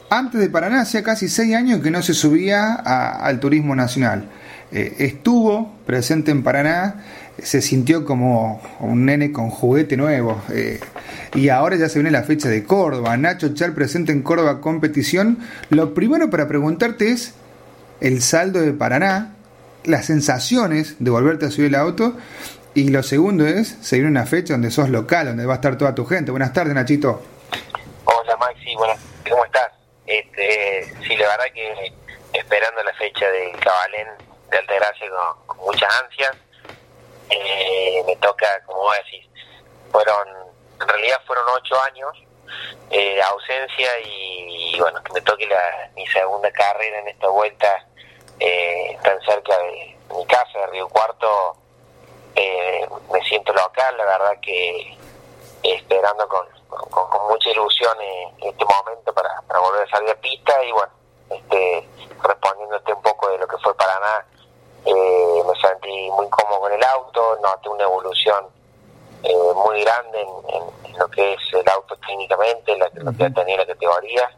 Antes de Paraná, hacía casi 6 años que no se subía al turismo nacional. Estuvo presente en Paraná, se sintió como un nene con juguete nuevo. Y ahora ya se viene la fecha de Córdoba. Nacho Char presente en Córdoba competición. Lo primero para preguntarte es el saldo de Paraná, las sensaciones de volverte a subir el auto. Y lo segundo es, se viene una fecha donde sos local, donde va a estar toda tu gente. Buenas tardes, Nachito. Hola, Maxi, ¿cómo estás? Sí, la verdad que esperando la fecha del Cabalén de Altagracia con muchas ansias. Me toca, como vos decís, en realidad fueron 8 años de ausencia y bueno, que me toque mi segunda carrera en esta vuelta tan cerca de mi casa, de Río Cuarto. Me siento local, la verdad que esperando con mucha ilusión en este momento para volver a salir a pista y bueno, respondiéndote un poco de lo que fue Paraná, me sentí muy cómodo con el auto, noté una evolución muy grande en lo que es el auto técnicamente, lo que ha tenido la categoría.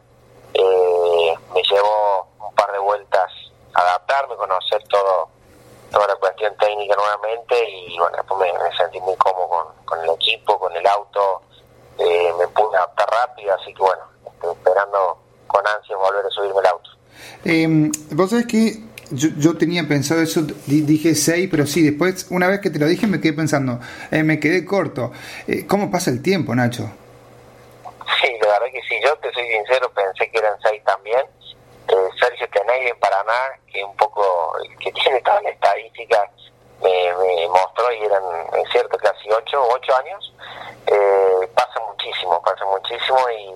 Me llevó un par de vueltas a adaptarme, conocer toda la cuestión técnica nuevamente y bueno, después me sentí muy cómodo con el equipo, con el auto, me pude adaptar rápido, así que bueno, esperando con ansias volver a subirme el auto. Vos sabés que yo tenía pensado eso, dije 6, pero sí, después, una vez que te lo dije, me quedé pensando, me quedé corto. ¿Cómo pasa el tiempo, Nacho? Sí, la verdad que sí, yo te soy sincero, pensé que eran 6 también. Sergio Tenay en Paraná, que un poco, que tiene toda la estadística, me mostró y eran, es cierto, casi 8 años. Pasa muchísimo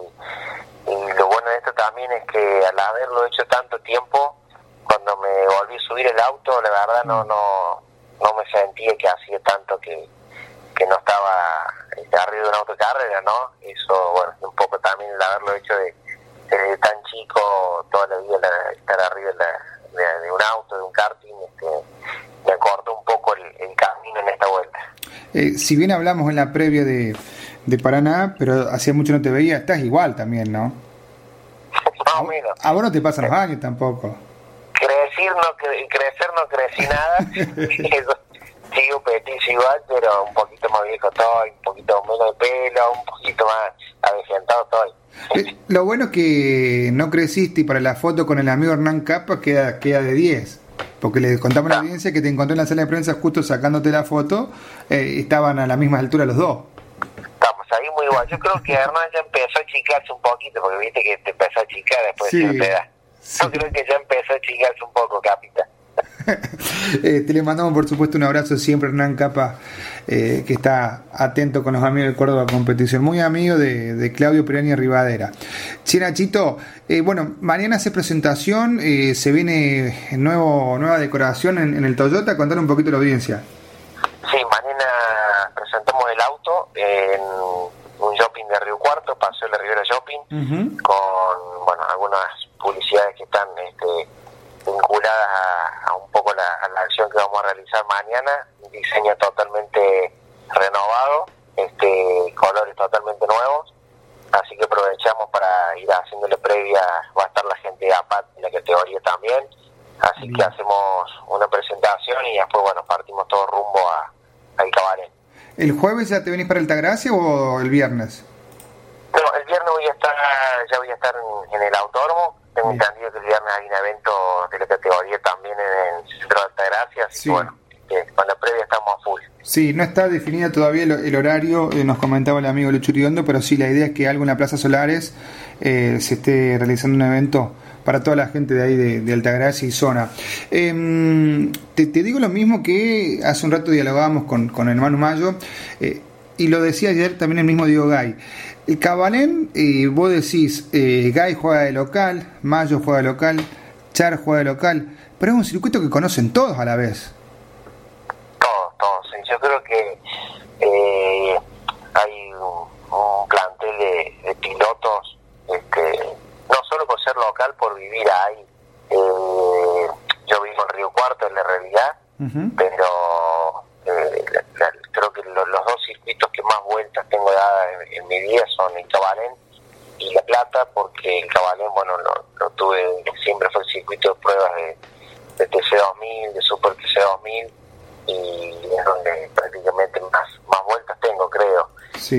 y lo bueno de esto también es que al haberlo hecho tanto tiempo, cuando me volví a subir el auto, la verdad no me sentía que hacía tanto que no estaba arriba de una autocarrera, ¿no? Eso, bueno, un poco también el haberlo hecho desde tan chico, toda la vida estar arriba de un auto, de un karting, me acortó un poco el camino en esta vuelta. Si bien hablamos en la previa de Paraná, pero hacía mucho no te veía, estás igual también, ¿no? Más o menos. A vos no te pasan los años tampoco. Crecer no crecí nada. Sigo petizo igual, pero un poquito más viejo estoy, un poquito menos de pelo, un poquito más avejentado estoy. Lo bueno es que no creciste y para la foto con el amigo Hernán Capa queda de 10. Porque le contamos a la audiencia que te encontré en la sala de prensa justo sacándote la foto, estaban a la misma altura los dos. Estamos ahí muy igual. Yo creo que Hernán ya empezó a achicarse un poquito, porque viste que te empezó a achicar después de cierta edad. Sí. Yo creo que ya empezó a achicarse un poco, capitán. Te le mandamos por supuesto un abrazo siempre, Hernán Capa, que está atento con los amigos de Córdoba Competición, muy amigo de Claudio Pirani Rivadera. Che, Nachito, bueno, mañana hace presentación, se viene nueva decoración en el Toyota. Contar un poquito a la audiencia. Sí, mañana presentamos el auto en un shopping de Río Cuarto, Paseo de la Ribera Shopping, con bueno, algunas publicidades que están vinculadas a un poco a la acción que vamos a realizar mañana. Un diseño totalmente renovado, colores totalmente nuevos, así que aprovechamos para ir haciéndole previa. Va a estar la gente de APAT en la categoría también, así que hacemos una presentación y después bueno, partimos todo rumbo al Cabalén. ¿El jueves ya te venís para Altagracia o el viernes? No, el viernes ya voy a estar en el autódromo. Tengo entendido que el viernes hay un evento de la categoría también en el centro de Altagracia, así que bueno, con la previa estamos a full. Sí, no está definida todavía el horario, nos comentaba el amigo Lucho Uriondo, pero sí, la idea es que algo en la Plaza Solares se esté realizando un evento para toda la gente de ahí de Altagracia y zona. Te digo lo mismo que hace un rato dialogábamos con el hermano Mayo, y lo decía ayer también el mismo Diego Gay. El Cabalén, vos decís, Gay juega de local, Mayo juega de local, Char juega de local, pero es un circuito que conocen todos a la vez. Todos. Yo creo que hay un plantel de pilotos, no solo por ser local, por vivir ahí. Yo vivo en Río Cuarto, en la realidad, pero creo que los dos circuitos que más vueltas tengo dadas en mi vida son el Cabalén y y La Plata, porque el Cabalén, bueno, lo tuve, siempre fue el circuito de pruebas de TC2000, de Super TC2000, y es donde prácticamente más vueltas tengo, creo. Sí.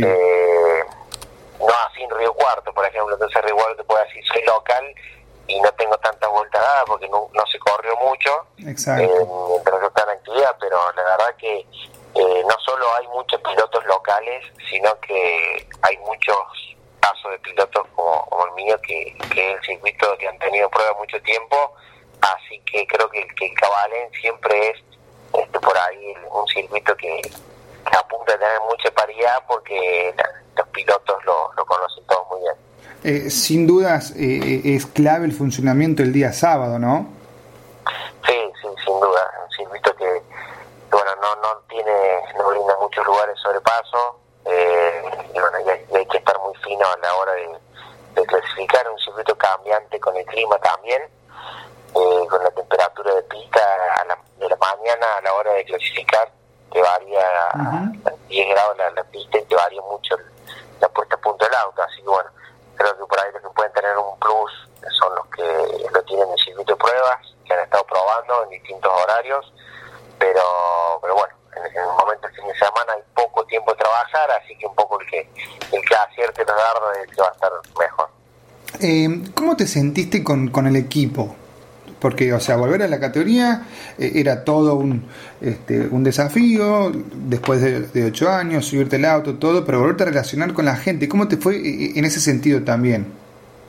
No así en Río Cuarto, por ejemplo. Entonces Río Cuarto te puedo decir, soy local y no tengo tantas vueltas dadas porque no se corrió mucho. Exacto. Mientras yo estaba en actividad, pero la verdad que no solo hay muchos pilotos locales, sino que hay muchos casos de pilotos como el mío, que es el circuito que han tenido prueba mucho tiempo, así que creo que el Cabalén siempre es por ahí un circuito que apunta a tener mucha paridad, porque los pilotos lo conocen todos muy bien. Sin dudas es clave el funcionamiento el día sábado, ¿no? Sí, sin duda, un circuito que bueno, no brinda muchos lugares sobre paso, y bueno, y hay que estar muy fino a la hora de clasificar. Un circuito cambiante con el clima también, con la temperatura de pista de la mañana a la hora de clasificar, te varía a 10 grados la pista, y te varía mucho la puesta a punto del auto. Así que bueno, creo que por ahí los que pueden tener un plus son los que lo tienen en el circuito de pruebas, que han estado probando en distintos horarios, pero bueno, en el momento del fin de semana hay poco tiempo de trabajar, así que un poco el que acierte los dardos es el que va a estar mejor. ¿Cómo te sentiste con el equipo? Porque, o sea, volver a la categoría era todo un desafío, después de 8 años, subirte el auto, todo, pero volverte a relacionar con la gente, ¿cómo te fue en ese sentido también?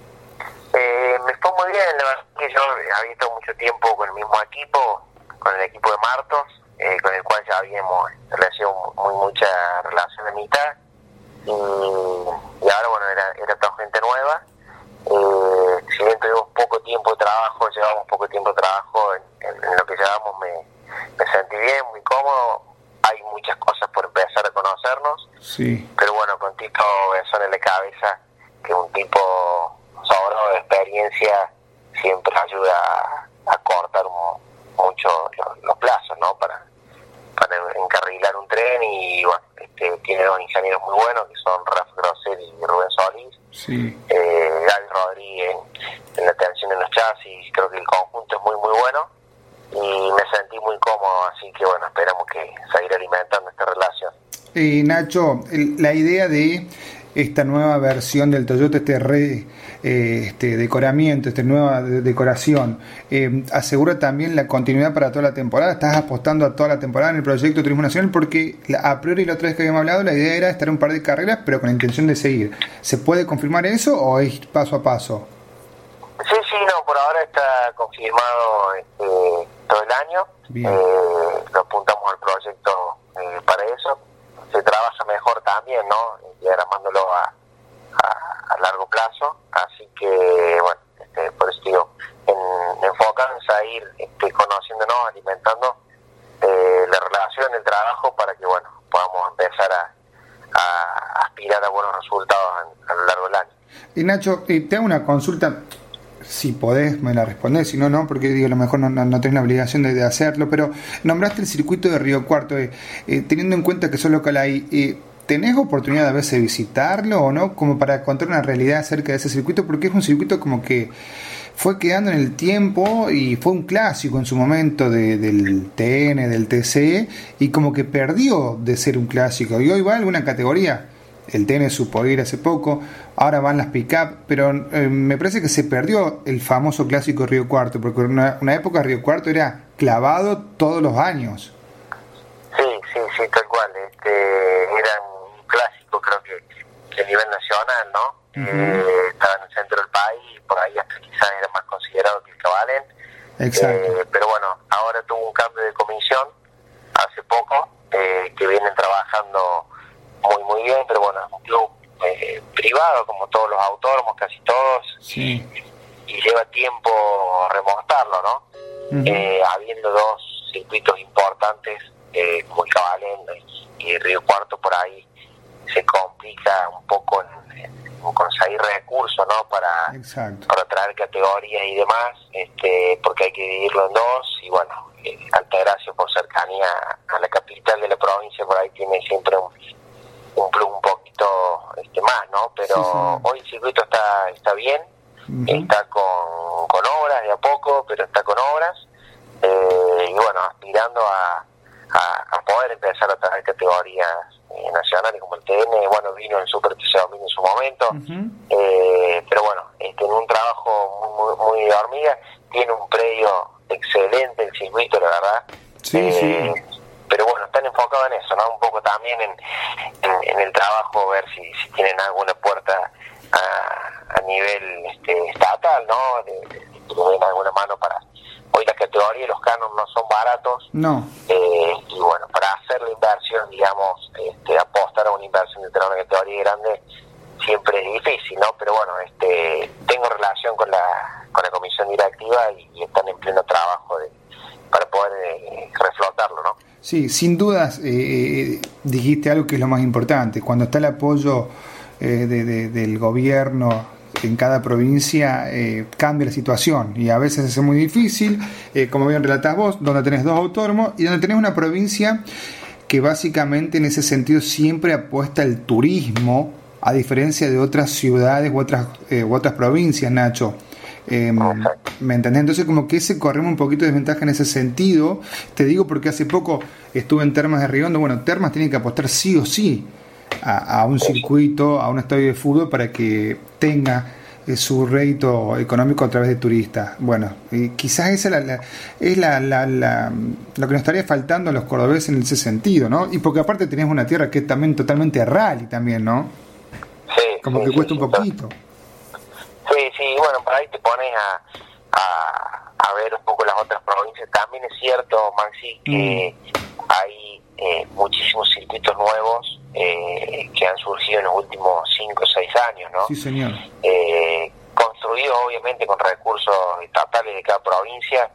Me fue muy bien, la verdad que yo había estado mucho tiempo con el mismo equipo, con el equipo de Martos, con el cual ya habíamos establecido mucha relación de amistad, y ahora, bueno, era toda gente nueva. Si bien tuvimos poco tiempo de trabajo, en lo que llevamos, me sentí bien, muy cómodo. Hay muchas cosas por empezar a conocernos, sí. Pero bueno, con Tito Besón en la cabeza, que es un tipo sobrado de experiencia, siempre ayuda a cortar mucho los plazos, ¿no? Para encarrilar un tren. Y bueno, tiene dos ingenieros muy buenos, que son Rafa Grosser y Rubén Solís. Sí. Gaby Rodríguez en la atención en los chasis. Creo que el conjunto es muy bueno y me sentí muy cómodo, así que bueno, esperamos que seguir alimentando esta relación. Nacho, la idea de esta nueva versión del Toyota, decoramiento, esta nueva decoración, asegura también la continuidad para toda la temporada. ¿Estás apostando a toda la temporada en el proyecto Turismo Nacional? Porque a priori la otra vez que habíamos hablado, la idea era estar un par de carreras, pero con la intención de seguir. ¿Se puede confirmar eso o es paso a paso? Sí, no, por ahora está confirmado todo el año. Lo apuntamos al proyecto para eso. Se trabaja mejor también, ¿no? Diagramándolo a largo plazo, así que bueno, por eso digo, enfocarnos a ir conociéndonos, alimentando la relación, el trabajo, para que bueno, podamos empezar a aspirar a buenos resultados a lo largo del año. Y Nacho, te hago una consulta. Si podés, me la respondés, si no, no, porque digo, a lo mejor no tenés la obligación de hacerlo, pero nombraste el circuito de Río Cuarto, teniendo en cuenta que sos local ahí, ¿tenés oportunidad de a veces visitarlo o no? Como para contar una realidad acerca de ese circuito, porque es un circuito como que fue quedando en el tiempo y fue un clásico en su momento del TN, del TC, y como que perdió de ser un clásico, y hoy va a alguna categoría. El TN supo ir hace poco, ahora van las pick-up, pero me parece que se perdió el famoso clásico Río Cuarto, porque en una época Río Cuarto era clavado todos los años. Sí, tal cual. Era un clásico, creo que a nivel nacional, ¿no? Estaba en el centro del país, y por ahí hasta quizás era más considerado que el Cabalén. Exacto. Pero bueno, ahora tuvo un cambio de comisión hace poco, que vienen trabajando muy bien, pero bueno, es un club privado, como todos los autónomos, casi todos, sí. y lleva tiempo remontarlo, ¿no? Habiendo dos circuitos importantes, como el Cabalén y Río Cuarto, por ahí se complica un poco en conseguir recursos, ¿no? Para traer categorías y demás, porque hay que dividirlo en dos, y bueno, Altagracia, por cercanía a la capital de la provincia, por ahí tiene siempre un plus un poquito poquito más, ¿no? Pero sí. Hoy el circuito está bien, está con obras de a poco, pero está con obras, y bueno, aspirando a poder empezar a traer categorías nacionales como el TN. Bueno, vino el Super TC2000 en su momento, pero bueno, en un trabajo muy de hormiga. Tiene un predio excelente el circuito, la verdad. Sí. Pero bueno, están enfocados en eso, ¿no? Un poco también en el trabajo, ver si tienen alguna puerta a nivel estatal, ¿no? De den alguna mano para... Hoy la categoría y los canos no son baratos. No. Y bueno, para hacer la inversión, digamos, apostar a una inversión de tener una categoría grande siempre es difícil, ¿no? Pero bueno, tengo relación con la comisión directiva y están en pleno trabajo para poder reflotarlo, ¿no? Sí, sin dudas, dijiste algo que es lo más importante. Cuando está el apoyo del gobierno en cada provincia, cambia la situación y a veces es muy difícil, como bien relatás vos, donde tenés dos autónomos y donde tenés una provincia que básicamente en ese sentido siempre apuesta al turismo, a diferencia de otras ciudades u otras provincias, Nacho. ¿Me entendés? Entonces como que corremos un poquito de desventaja en ese sentido. Te digo porque hace poco estuve en Termas de Riondo. Bueno, Termas tiene que apostar sí o sí a un circuito, a un estadio de fútbol para que tenga su rédito económico a través de turistas. Bueno, quizás esa es lo que nos estaría faltando a los cordobeses en ese sentido, ¿no? Y porque aparte tenés una tierra que es también totalmente rally también, ¿no? Sí. Como que cuesta un poquito. Sí, bueno, por ahí te pones a ver un poco las otras provincias. También es cierto, Maxi, que hay muchísimos circuitos nuevos que han surgido en los últimos 5 o 6 años, ¿no? Sí, señor. Construidos obviamente con recursos estatales de cada provincia,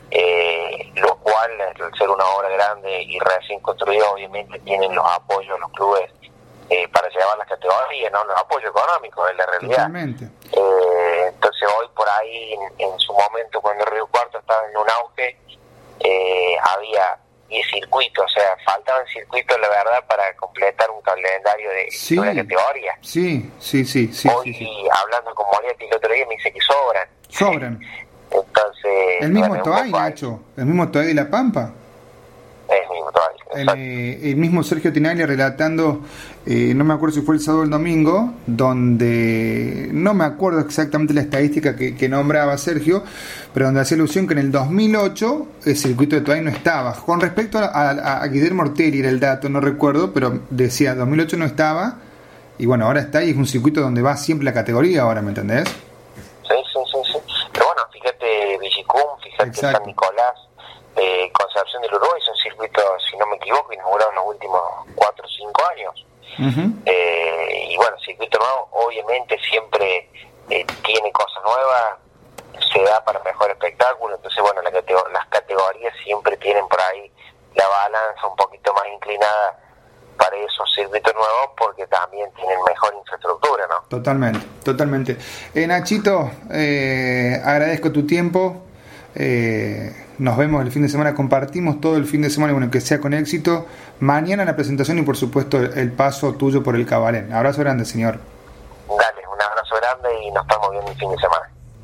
lo cual, al ser una obra grande y recién construida, obviamente tienen los apoyos de los clubes para llevar las categorías, ¿no? Los apoyos económicos, es la realidad. Totalmente. Entonces hoy por ahí, en su momento, cuando Río Cuarto estaba en un auge, había 10 circuitos, o sea, faltaban circuitos, la verdad, para completar un calendario de una categoría. Sí. Hoy, hablando con Moretti el otro día, me dice que sobran. Entonces... El mismo Toay, Nacho, el mismo Toay de La Pampa. El mismo Sergio Tinaglia relatando, no me acuerdo si fue el sábado o el domingo, donde no me acuerdo exactamente la estadística que nombraba Sergio, pero donde hacía alusión que en el 2008 el circuito de Toay no estaba. Con respecto a Guillermo Ortelli era el dato, no recuerdo, pero decía 2008 no estaba, y bueno, ahora está y es un circuito donde va siempre la categoría ahora, ¿me entendés? Sí. Pero bueno, fíjate Villicum, fíjate San Nicolás, Concepción del Uruguay, son circuitos, si no me equivoco, inaugurados en los últimos 4 o 5 años. Y bueno, circuito nuevo obviamente siempre tiene cosas nuevas, se da para mejor espectáculo. Entonces bueno, las categorías siempre tienen por ahí la balanza un poquito más inclinada para esos circuitos nuevos, porque también tienen mejor infraestructura, ¿no? Totalmente. Nachito, agradezco tu tiempo. Nos vemos el fin de semana, compartimos todo el fin de semana, bueno, que sea con éxito. Mañana la presentación y por supuesto el paso tuyo por el Cabalén. Abrazo grande, señor. Dale, un abrazo grande y nos estamos viendo el fin de semana.